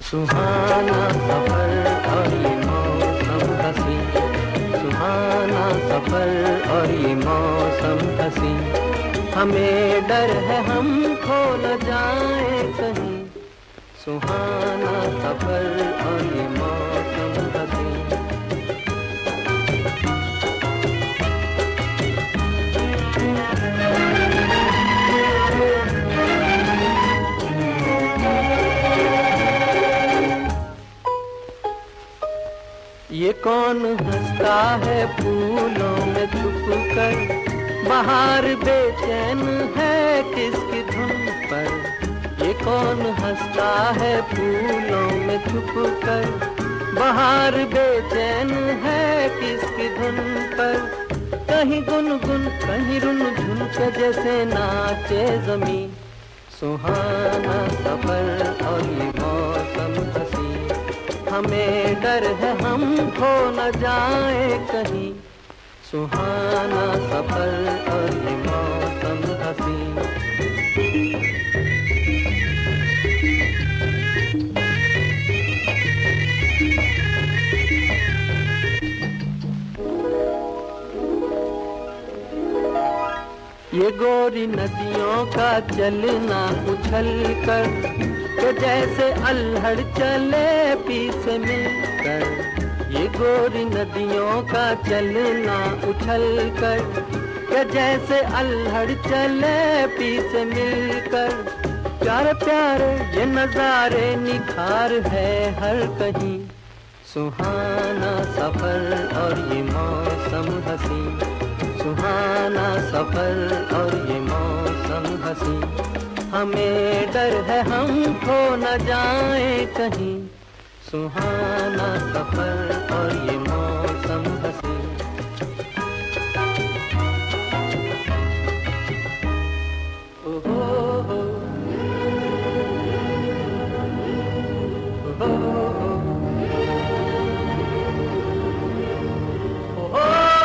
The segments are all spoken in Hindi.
सुहाना सफर और ये मौसम हसी, सुहाना सफर और ये मौसम हसी। हमें डर है हम खो न जाए कहीं, सुहाना सफर और ये मौसम हसी। ये कौन हंसता है फूलों में छुपकर, बाहर बेचैन है किसकी धुन पर। ये कौन हंसता है फूलों में छुपकर, बाहर बेचैन है किसकी धुन पर। कहीं गुनगुन कहीं रुनझुन के जैसे नाचे ज़मीं, सुहाना सफर और ये मौसम हसी। हमें डर है हम खो न जाए कहीं, सुहाना सफर और ये मौसम हसी। ये गोरी नदियों का चलना उछल कर, के जैसे अल्हड़ चले पीछे मिलकर। ये गोरी नदियों का चलना उछल कर, के जैसे अल्हड़ चले पीछे मिलकर। प्यारे प्यारे ये नजारे निखार है हर कहीं, सुहाना सफर और ये मौसम हसी। सुहाना सफर और ये मौसम हसी। हमें डर है हम खो न जाए कहीं, सुहाना सफर और ये मौसम हसी। ओहो हो, ओहो हो, ओहो।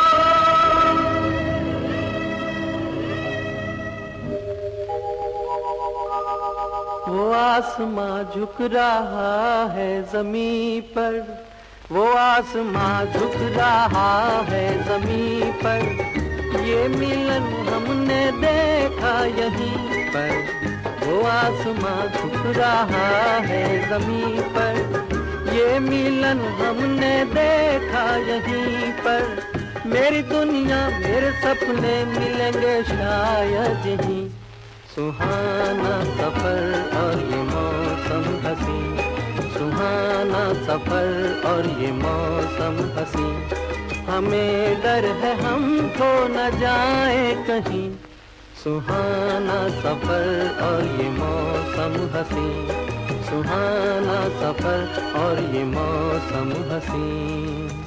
वो आसमां झुक रहा है ज़मीं पर, वो आसमां झुक रहा है ज़मीं पर। ये मिलन हमने देखा यहीं पर, वो आसमां झुक रहा है ज़मीं पर। ये मिलन हमने देखा यहीं पर। मेरी दुनिया मेरे सपने मिलेंगे शायद यहीं, सुहाना सफर और ये मौसम हसी। सुहाना सफर और ये मौसम हसी। हमें डर है हम खो न जाए कहीं, सुहाना सफर और ये मौसम हसी। सुहाना सफर और ये मौसम हसी।